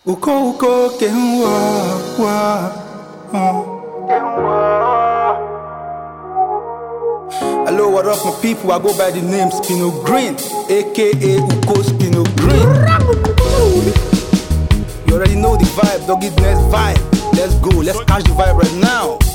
Uko uko kenwa. Hello, what up, my people? I go by the name Spino Green, aka Uko Spino Green. You already know the vibe, doggy next vibe. Let's go, let's catch the vibe right now.